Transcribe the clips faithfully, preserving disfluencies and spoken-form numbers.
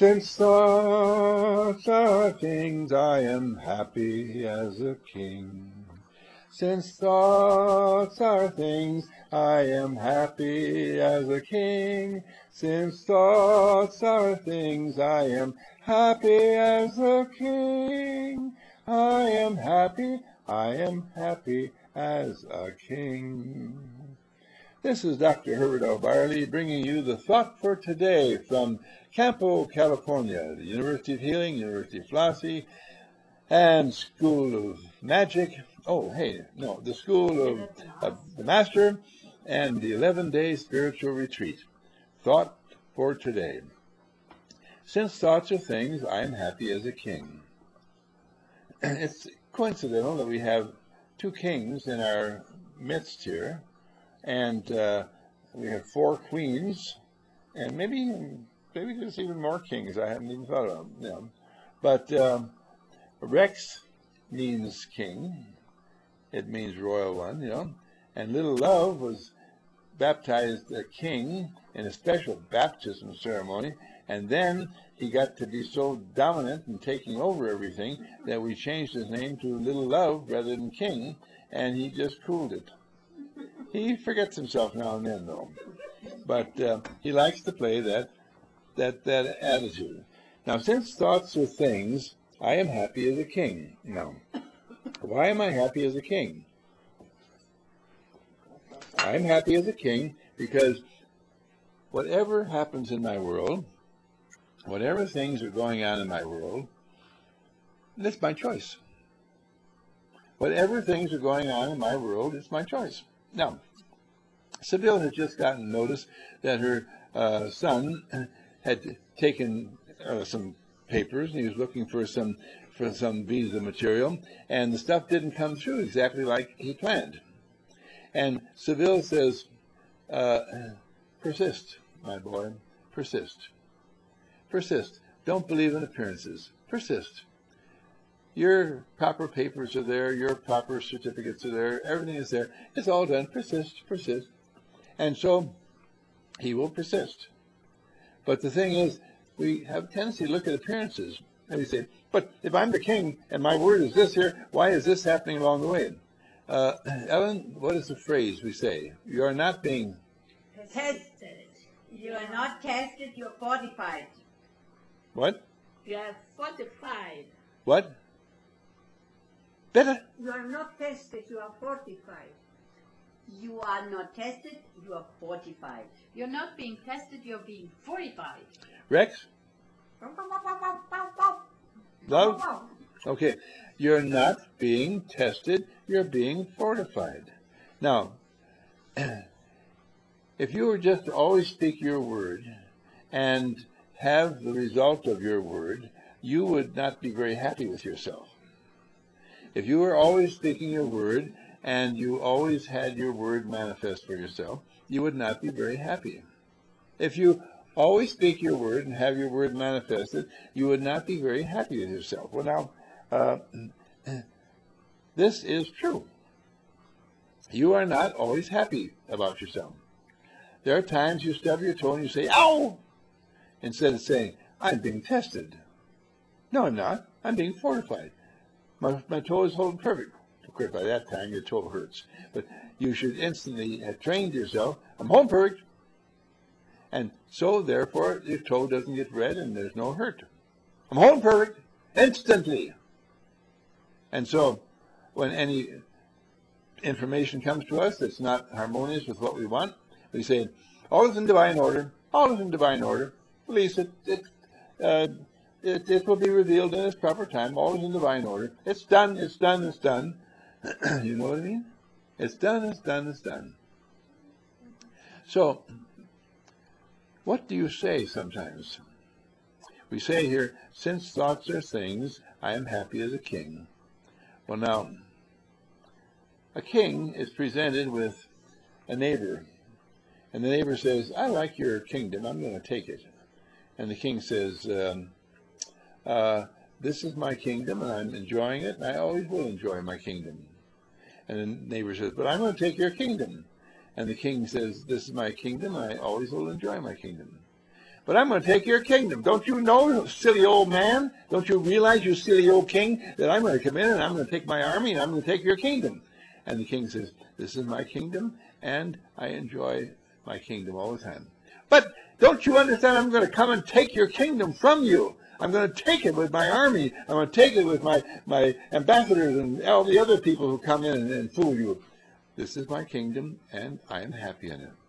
Since thoughts are things, I am happy as a king. Since thoughts are things, I am happy as a king. Since thoughts are things, I am happy as a king. I am happy, I am happy as a king. This is Doctor Herbert L. Barley bringing you the thought for today from Campo, California, the University of Healing, University of Flossie, and School of Magic. Oh, hey, no, the School of, of the Master and the eleven-day spiritual retreat. Thought for today. Since thoughts are things, I am happy as a king. It's coincidental that we have two kings in our midst here, and uh, we have four queens, and maybe maybe there's even more kings I haven't even thought of them. But um, Rex means king. It means royal one, you know. And Little Love was baptized a king in a special baptism ceremony, and then he got to be so dominant and taking over everything that we changed his name to Little Love rather than King, and he just cooled it. He forgets himself now and then, though. But uh, he likes to play that, that, that attitude. Now, since thoughts are things, I am happy as a king. Now, why am I happy as a king? I'm happy as a king because whatever happens in my world, whatever things are going on in my world, that's my choice. Whatever things are going on in my world, it's my choice. Now, Sibyl has just gotten notice that her uh, son had taken uh, some papers, and he was looking for some for some visa material, and the stuff didn't come through exactly like he planned. And Sibyl says, uh, persist, my boy, persist. Persist. Don't believe in appearances. Persist. Your proper papers are there. Your proper certificates are there. Everything is there. It's all done. Persist, persist. And so he will persist. But the thing is, we have a tendency to look at appearances. And we say, but if I'm the king and my word is this here, why is this happening along the way? Uh, Ellen, what is the phrase we say? You are not being tested. You are not tested, you're fortified. What? You are fortified. What? Better. You are not tested, you are fortified. You are not tested, you are fortified. You're not being tested, you're being fortified. Rex? Love? Okay. You're not being tested, you're being fortified. Now, if you were just to always speak your word and have the result of your word, you would not be very happy with yourself. If you were always speaking your word and you always had your word manifest for yourself, you would not be very happy. If you always speak your word and have your word manifested, you would not be very happy with yourself. Well, now, uh, this is true. You are not always happy about yourself. There are times you stub your toe and you say, ow, instead of saying, I'm being tested. No, I'm not. I'm being fortified. My, my toe is holding perfect. Of course, by that time, your toe hurts. But you should instantly have trained yourself, I'm holding perfect. And so, therefore, your toe doesn't get red and there's no hurt. I'm holding perfect instantly. And so, when any information comes to us that's not harmonious with what we want, we say, all is in divine order, all is in divine order. Release it. It, uh, it. it will be revealed in its proper time. All is in divine order. It's done, it's done, it's done. You know what I mean? It's done, it's done, it's done. So, what do you say sometimes? We say here, since thoughts are things, I am happy as a king. Well, now, a king is presented with a neighbor. And the neighbor says, I like your kingdom, I'm going to take it. And the king says, um, uh, this is my kingdom, and I'm enjoying it, and I always will enjoy my kingdom. And the neighbor says, but I'm going to take your kingdom. And the king says, this is my kingdom, and I always will enjoy my kingdom. but I'm going to take your kingdom. Don't you know, silly old man? Don't you realize, you silly old king, that I'm going to come in and I'm going to take my army and I'm going to take your kingdom? And the king says, this is my kingdom, and I enjoy my kingdom all the time. But don't you understand, I'm going to come and take your kingdom from you. I'm going to take it with my army. I'm going to take it with my, my ambassadors and all the other people who come in and, and fool you. This is my kingdom, and I am happy in it.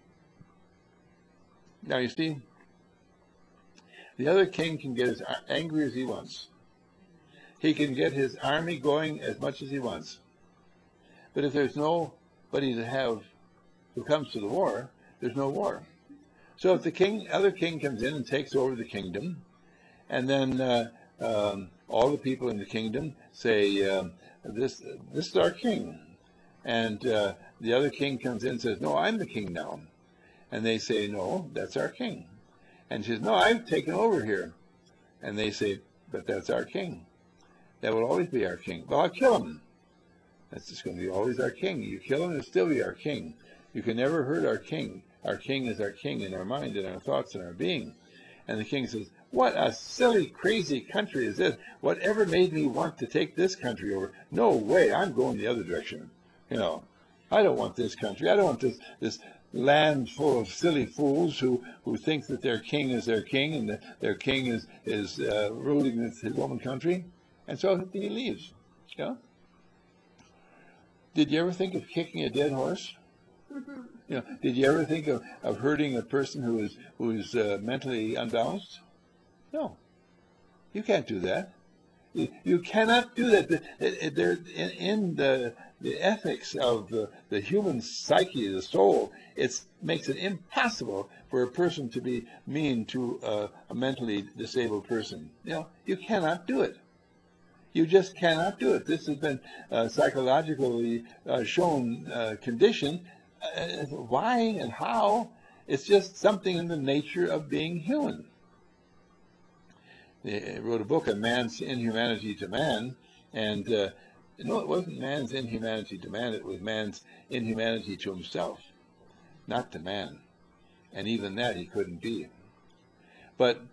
Now, you see, the other king can get as angry as he wants. He can get his army going as much as he wants. But if there's nobody to have who comes to the war, there's no war. So if the king, other king comes in and takes over the kingdom, and then uh, um, all the people in the kingdom say, uh, this, this is our king. And uh, the other king comes in and says, no, I'm the king now. And they say, no, that's our king. And she says, no, I've taken over here. And they say, but that's our king. That will always be our king. Well, I'll kill him. That's just going to be always our king. You kill him, it'll still be our king. You can never hurt our king. Our king is our king in our mind and our thoughts and our being. And the king says, what a silly, crazy country is this? Whatever made me want to take this country over? No way, I'm going the other direction. You know, I don't want this country. I don't want this this land full of silly fools who, who think that their king is their king and that their king is, is uh, ruling this, his own country. And so he leaves. You know? Did you ever think of kicking a dead horse? You know, did you ever think of, of hurting a person who is who is uh, mentally unbalanced? No, you can't do that. You, you cannot do that. There, in, in the the ethics of the, the human psyche, the soul, it makes it impossible for a person to be mean to uh, a mentally disabled person. You know, you cannot do it. You just cannot do it. This has been uh, psychologically uh, shown uh, condition. Uh, why and how? It's just something in the nature of being human. They wrote a book on man's inhumanity to man, and uh, no, it wasn't man's inhumanity to man, it was man's inhumanity to himself, not to man. And even that he couldn't be. But,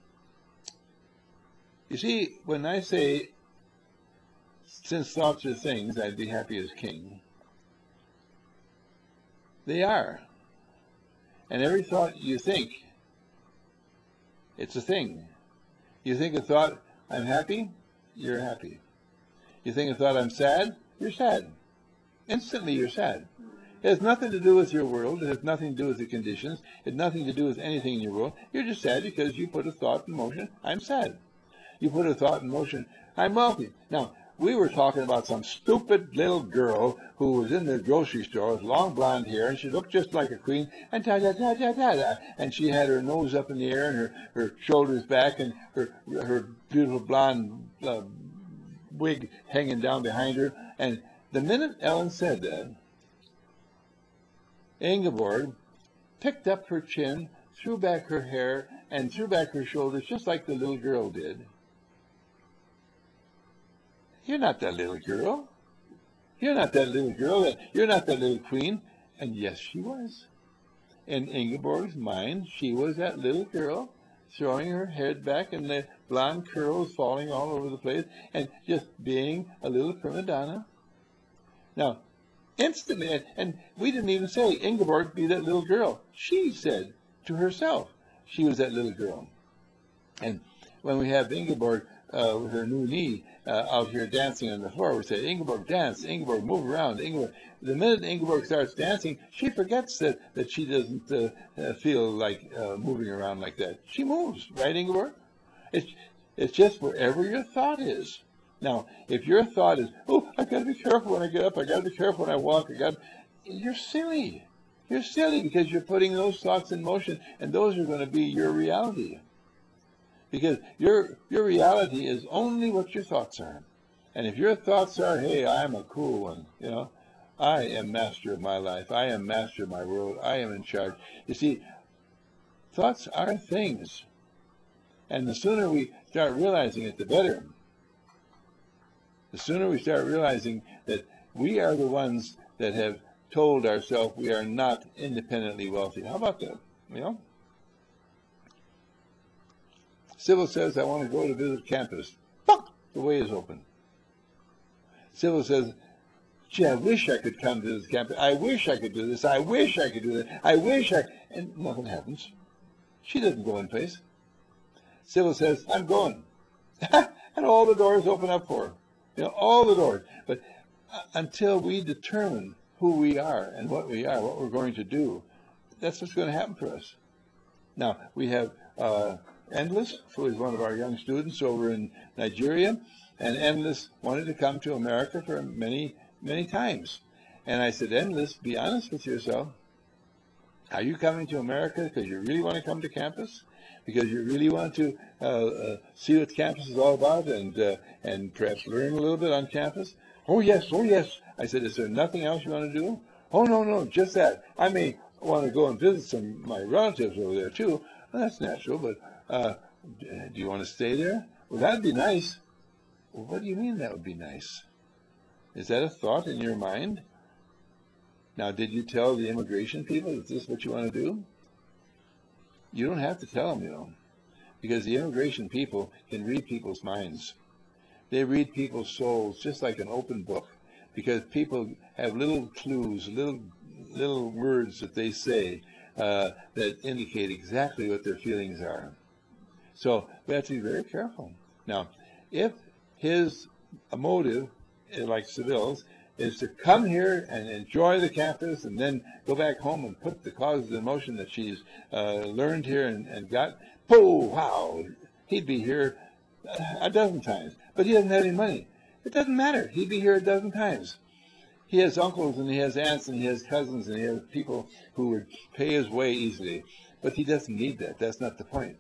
you see, when I say, since thoughts are things, I'd be happy as king, they are. And every thought you think, it's a thing. You think a thought, I'm happy, you're happy. You think a thought, I'm sad, you're sad. Instantly you're sad. It has nothing to do with your world. It has nothing to do with the conditions. It has nothing to do with anything in your world. You're just sad because you put a thought in motion, I'm sad. You put a thought in motion, I'm wealthy. Now, we were talking about some stupid little girl who was in the grocery store with long blonde hair, and she looked just like a queen, and da da da da da da, and she had her nose up in the air and her, her shoulders back and her her beautiful blonde uh, wig hanging down behind her. And the minute Ellen said that, Ingeborg picked up her chin, threw back her hair, and threw back her shoulders just like the little girl did. You're not that little girl. You're not that little girl. You're not that little queen. And yes, she was. In Ingeborg's mind, she was that little girl, throwing her head back and the blonde curls falling all over the place, and just being a little prima donna. Now, instantly, and we didn't even say, Ingeborg, be that little girl. She said to herself, she was that little girl. And when we have Ingeborg uh, with her new knee uh, out here dancing on the floor, we say, Ingeborg, dance. Ingeborg, move around. Ingeborg. The minute Ingeborg starts dancing, she forgets that, that she doesn't uh, uh, feel like uh, moving around like that. She moves, right, Ingeborg? It's, it's just wherever your thought is. Now, if your thought is, oh, I've got to be careful when I get up, I've got to be careful when I walk, I got, you're silly. You're silly because you're putting those thoughts in motion, and those are going to be your reality. Because your your reality is only what your thoughts are. And if your thoughts are, hey, I'm a cool one, you know, I am master of my life, I am master of my world, I am in charge. You see, thoughts are things. And the sooner we start realizing it, the better. The sooner we start realizing that we are the ones that have told ourselves we are not independently wealthy. How about that? You know? Sybil says, I want to go to visit campus. Pop! The way is open. Sybil says, gee, I wish I could come to this campus. I wish I could do this. I wish I could do that. I wish I... And nothing happens. She doesn't go in place. Sybil says, I'm going. And all the doors open up for her. You know, all the doors. But uh, until we determine who we are and what we are, what we're going to do, that's what's going to happen for us. Now, we have uh, Endless, who is one of our young students over in Nigeria. And Endless wanted to come to America for many, many times. And I said, Endless, be honest with yourself. Are you coming to America because you really want to come to campus? Because you really want to uh, uh, see what campus is all about and uh, and perhaps learn a little bit on campus? Oh, yes, oh, yes. I said, is there nothing else you want to do? Oh, no, no, just that. I may want to go and visit some of my relatives over there, too. Well, that's natural, but uh, do you want to stay there? Well, that'd be nice. Well, what do you mean that would be nice? Is that a thought in your mind? Now, did you tell the immigration people, is this what you want to do? You don't have to tell them, you know, because the immigration people can read people's minds. They read people's souls just like an open book, because people have little clues, little little words that they say uh, that indicate exactly what their feelings are. So we have to be very careful. Now, if his motive, like Sybil's, is to come here and enjoy the campus and then go back home and put the causes in motion that she's uh, learned here and, and got, oh, wow, he'd be here a dozen times. But he doesn't have any money. It doesn't matter. He'd be here a dozen times. He has uncles and he has aunts and he has cousins and he has people who would pay his way easily. But he doesn't need that. That's not the point.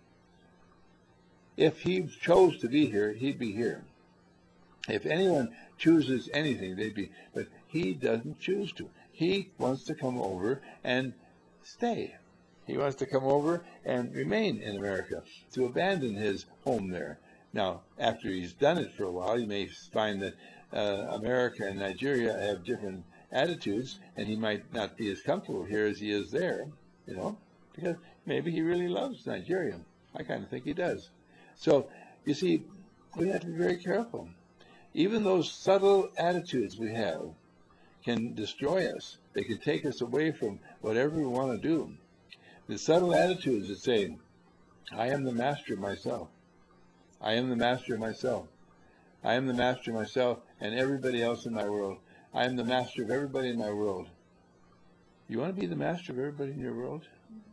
If he chose to be here, he'd be here. If anyone chooses anything, they'd be, but he doesn't choose to. He wants to come over and stay. He wants to come over and remain in America, to abandon his home there. Now, after he's done it for a while, you may find that uh, America and Nigeria have different attitudes, and he might not be as comfortable here as he is there, you know, because maybe he really loves Nigeria. I kind of think he does. So, you see, we have to be very careful. Even those subtle attitudes we have can destroy us. They can take us away from whatever we want to do. The subtle attitudes that say, I am the master of myself. I am the master of myself. I am the master of myself and everybody else in my world. I am the master of everybody in my world. You want to be the master of everybody in your world?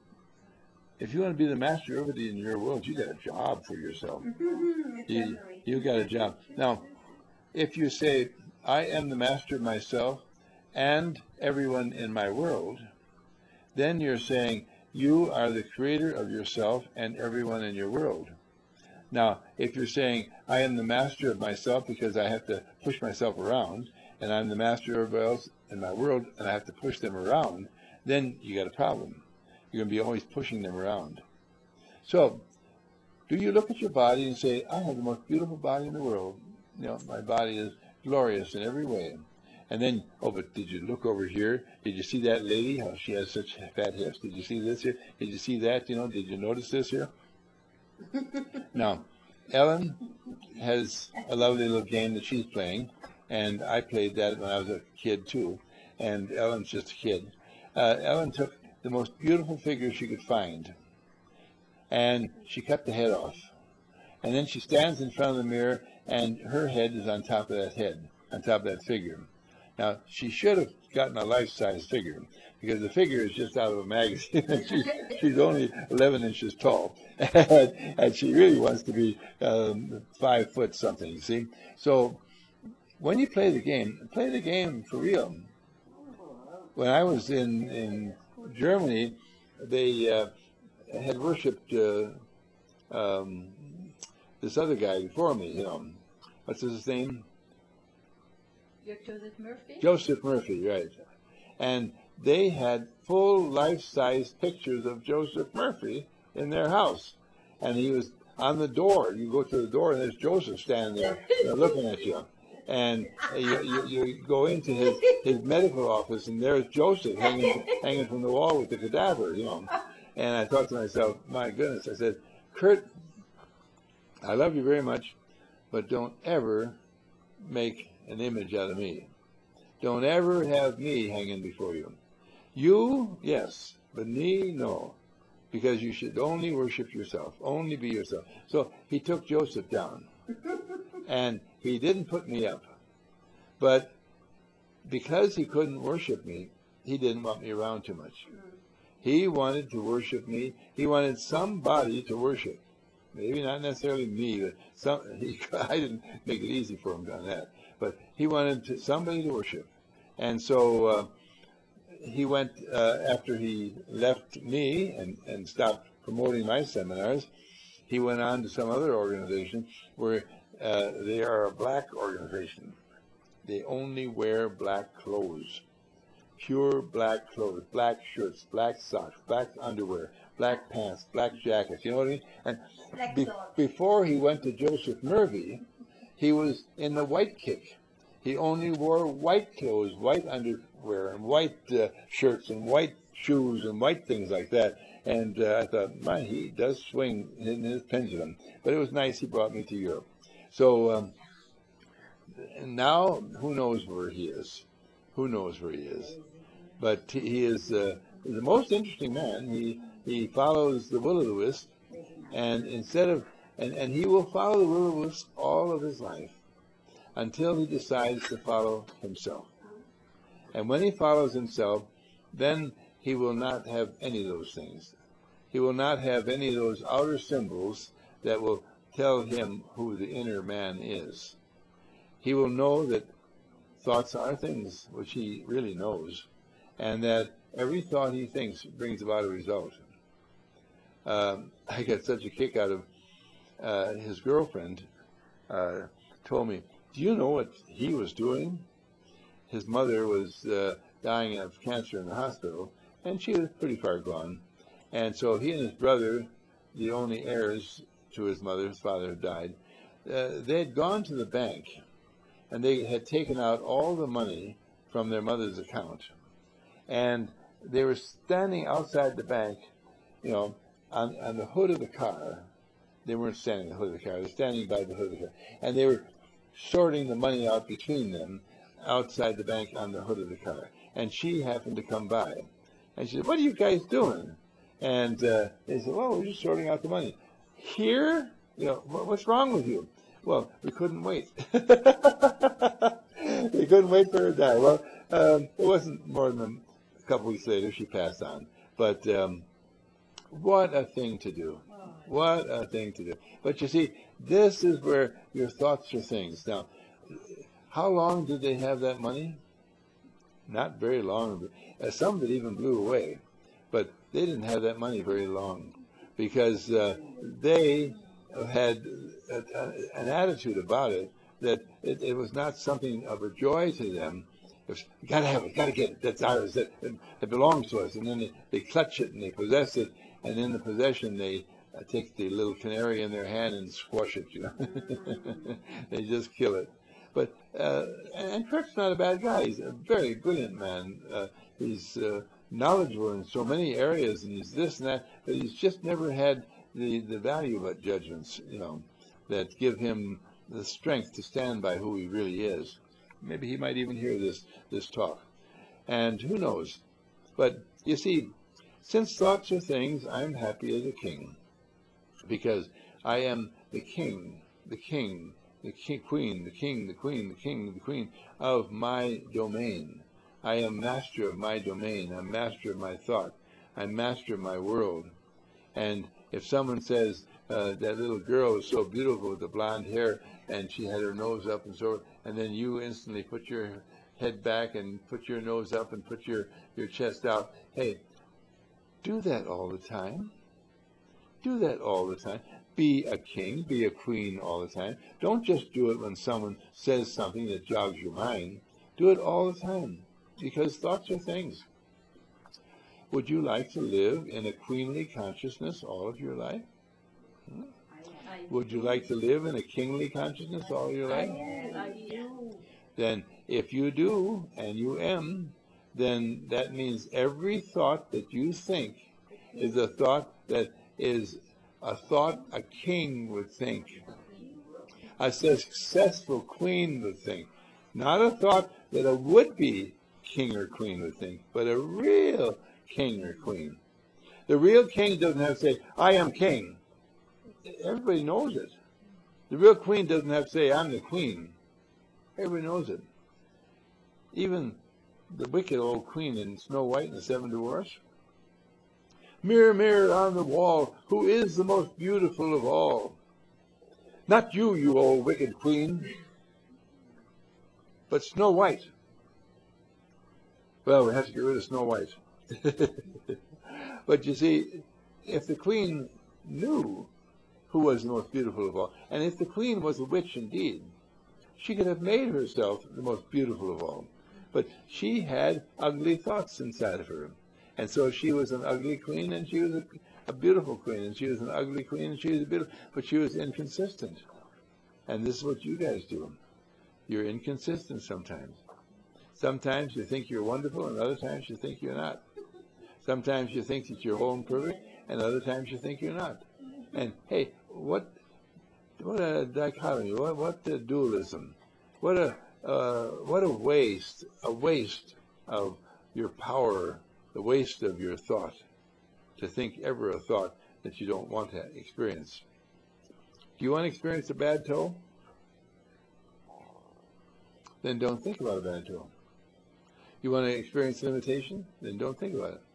If you want to be the master of everybody in your world, you got a job for yourself. you, you got a job. Now, if you say, I am the master of myself and everyone in my world, then you're saying you are the creator of yourself and everyone in your world. Now, if you're saying, I am the master of myself because I have to push myself around, and I'm the master of everybody else in my world, and I have to push them around, then you got a problem. You're going to be always pushing them around. So, do you look at your body and say, I have the most beautiful body in the world. You know, my body is glorious in every way. And then, oh, but did you look over here? Did you see that lady? How she has such fat hips? Did you see this here? Did you see that? You know, did you notice this here? Now, Ellen has a lovely little game that she's playing, and I played that when I was a kid too, and Ellen's just a kid. Uh, Ellen took the most beautiful figure she could find, and she cut the head off. And then she stands in front of the mirror, and her head is on top of that head, on top of that figure. Now, she should have gotten a life-size figure, because the figure is just out of a magazine, and she's, she's only eleven inches tall, and, and she really wants to be um, five foot something, you see? So, when you play the game, play the game for real. When I was in, in Germany, they uh, had worshipped uh, um, this other guy before me, you know. What's his name? Joseph Murphy? Joseph Murphy, right. And they had full life-size pictures of Joseph Murphy in their house. And he was on the door. You go to the door, and there's Joseph standing there uh, looking at you. And you, you, you go into his, his medical office, and there's Joseph hanging, hanging from the wall with the cadaver, you know. And I thought to myself, my goodness, I said, Kurt, I love you very much, but don't ever make an image out of me. Don't ever have me hanging before you. You, yes, but me, no. Because you should only worship yourself, only be yourself. So he took Joseph down, and he didn't put me up. But because he couldn't worship me, he didn't want me around too much. He wanted to worship me. He wanted somebody to worship. Maybe not necessarily me, but some, he, I didn't make it easy for him on that. But he wanted to, somebody to worship. And so uh, he went, uh, after he left me and, and stopped promoting my seminars, he went on to some other organization where uh, they are a black organization. They only wear black clothes. Pure black clothes, black shirts, black socks, black underwear, black pants, black jackets, you know what I mean? And be, before he went to Joseph Murphy, he was in the white kick. He only wore white clothes, white underwear, and white uh, shirts, and white shoes, and white things like that. And uh, I thought, man, he does swing in his pendulum. But it was nice he brought me to Europe. So um, now, who knows where he is? Who knows where he is? But he, he is uh, the most interesting man. He he follows the will of the wisp, and instead of and, and he will follow the will of the wisp all of his life until he decides to follow himself. And when he follows himself, then he will not have any of those things. He will not have any of those outer symbols that will tell him who the inner man is. He will know that thoughts are things, which he really knows, and that every thought he thinks brings about a result. Um, I got such a kick out of uh, his girlfriend uh, told me, do you know what he was doing? His mother was uh, dying of cancer in the hospital, and she was pretty far gone. And so he and his brother, the only heirs to his mother, his father had died, uh, they had gone to the bank, and they had taken out all the money from their mother's account. And they were standing outside the bank, you know, on, on the hood of the car. They weren't standing on the hood of the car. They were standing by the hood of the car. And they were sorting the money out between them outside the bank on the hood of the car. And she happened to come by. And she said, what are you guys doing? And uh, they said, well, we're just sorting out the money. Here? You know, what's wrong with you? Well, we couldn't wait. We couldn't wait for her to die. Well, um, it wasn't more than a couple weeks later she passed on. But um, what a thing to do. What a thing to do. But you see, this is where your thoughts are things. Now, how long did they have that money? Not very long. Uh, some of it even blew away. But they didn't have that money very long because uh, they had a, a, an attitude about it that it, it was not something of a joy to them. It was, you gotta have it, gotta get it, that's ours, that, it, it belongs to us. And then they, they clutch it and they possess it, and in the possession they uh, take the little canary in their hand and squash it, you know. They just kill it. But, uh, and Kurt's not a bad guy. He's a very brilliant man. Uh, he's uh, knowledgeable in so many areas, and he's this and that, but he's just never had the, the value of judgments, you know, that give him the strength to stand by who he really is. Maybe he might even hear this, this talk. And who knows? But you see, since thoughts are things, I'm happy as a king. Because I am the king, the king, the king, queen, the king, the queen, the king, the queen of my domain. I am master of my domain. I'm master of my thought. I'm master of my world. And if someone says, uh, that little girl is so beautiful with the blonde hair, and she had her nose up and so, and then you instantly put your head back and put your nose up and put your, your chest out. Hey, do that all the time. Do that all the time. Be a king, be a queen all the time. Don't just do it when someone says something that jogs your mind. Do it all the time, because thoughts are things. Would you like to live in a queenly consciousness all of your life? Hmm? Would you like to live in a kingly consciousness all of your life? Then if you do, and you am, then that means every thought that you think is a thought that is a thought a king would think. A successful queen would think. Not a thought that a would-be king or queen would think, but a real king or queen. The real king doesn't have to say, I am king. Everybody knows it. The real queen doesn't have to say, I'm the queen. Everybody knows it. Even the wicked old queen in Snow White and the Seven Dwarfs. Mirror, mirror on the wall, who is the most beautiful of all? Not you, you old wicked queen, but Snow White. Well, we have to get rid of Snow White. But you see, if the queen knew who was the most beautiful of all, and if the queen was a witch indeed, she could have made herself the most beautiful of all. But she had ugly thoughts inside of her. And so she was an ugly queen, and she was a, a beautiful queen, and she was an ugly queen, and she was a beautiful, but she was inconsistent. And this is what you guys do. You're inconsistent sometimes. Sometimes you think you're wonderful, and other times you think you're not. Sometimes you think that you're whole and perfect, and other times you think you're not. And hey, what what a dichotomy, what what a dualism, what a uh, what a waste, a waste of your power, the waste of your thought, to think ever a thought that you don't want to experience. Do you want to experience a bad toe? Then don't think about a bad toe. You want to experience limitation? Then don't think about it.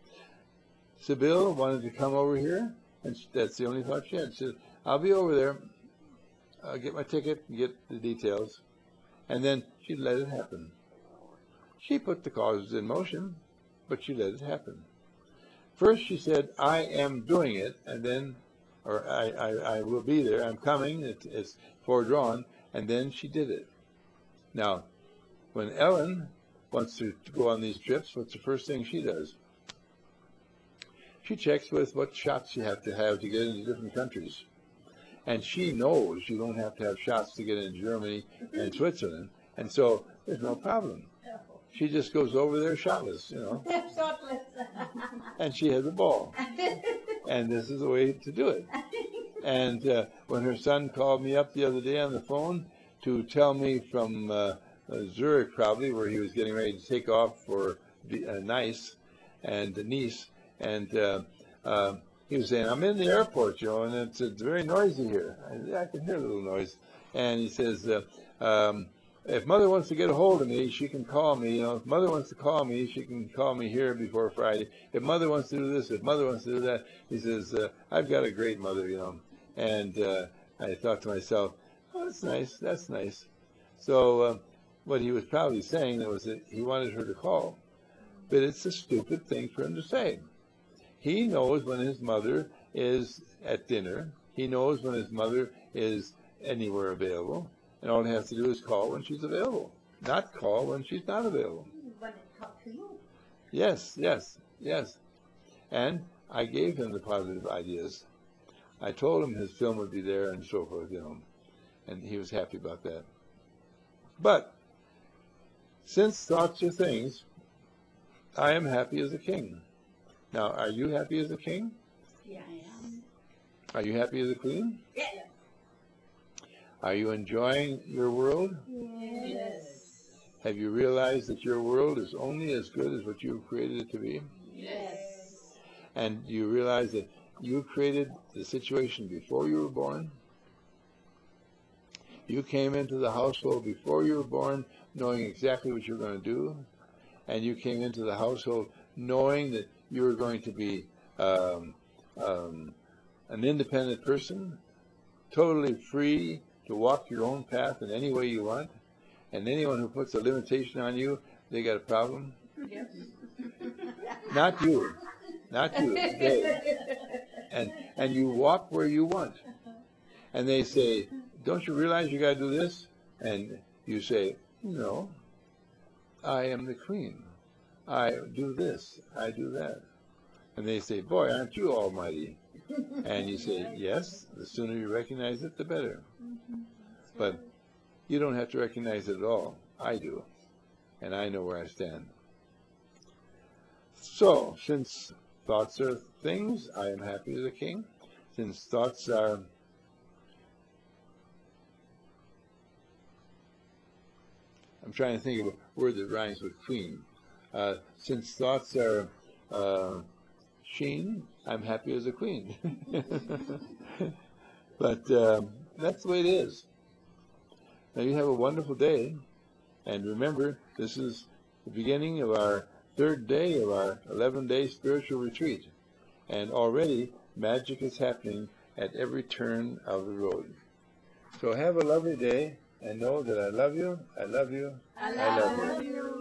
Sibyl wanted to come over here, and that's the only thought she had. She said, I'll be over there, I'll get my ticket and get the details, and then she let it happen. She put the causes in motion, but she let it happen. First she said, I am doing it, and then, or I, I, I will be there, I'm coming, it, it's foredrawn, and then she did it. Now, when Ellen wants to, to go on these trips, what's the first thing she does? She checks with what shots you have to have to get into different countries. And she knows you don't have to have shots to get into Germany and Switzerland, and so there's no problem. She just goes over there shotless, you know. Shotless. And she has a ball. And this is the way to do it. And uh, when her son called me up the other day on the phone to tell me from uh, uh, Zurich, probably, where he was getting ready to take off for uh, Nice and Nice, and uh, uh, he was saying, I'm in the airport, you know, and it's, it's very noisy here. I, I can hear a little noise. And he says, uh, um, if Mother wants to get a hold of me, she can call me. You know, if Mother wants to call me, she can call me here before Friday. If Mother wants to do this, if Mother wants to do that, he says, uh, I've got a great mother, you know. And uh, I thought to myself, oh, that's nice, that's nice. So uh, what he was probably saying was that he wanted her to call. But it's a stupid thing for him to say. He knows when his mother is at dinner. He knows when his mother is anywhere available. And all he has to do is call when she's available, not call when she's not available. But talk to you. Yes, yes, yes. And I gave him the positive ideas. I told him his film would be there and so forth, you know, and he was happy about that. But since thoughts are things, I am happy as a king. Now, are you happy as a king? Yeah, I am. Are you happy as a queen? Yeah. Are you enjoying your world? Yes. Have you realized that your world is only as good as what you've created it to be? Yes. And you realize that you created the situation before you were born? You came into the household before you were born knowing exactly what you're going to do, and you came into the household knowing that you were going to be um, um, an independent person, totally free to walk your own path in any way you want, and anyone who puts a limitation on you, they got a problem. Yes. Not you, not you, they. And and you walk where you want. And they say, don't you realize you got to do this? And you say, no, I am the queen. I do this, I do that. And they say, boy, aren't you almighty? And you say, yes, the sooner you recognize it, the better. But you don't have to recognize it at all. I do. And I know where I stand. So, since thoughts are things, I am happy as a king. Since thoughts are I'm trying to think of a word that rhymes with queen. Uh, since thoughts are uh, sheen, I'm happy as a queen. But um, that's the way it is. Now you have a wonderful day. And remember, this is the beginning of our third day of our eleven-day spiritual retreat. And already magic is happening at every turn of the road. So have a lovely day, and know that I love you, I love you, I I love love you. you.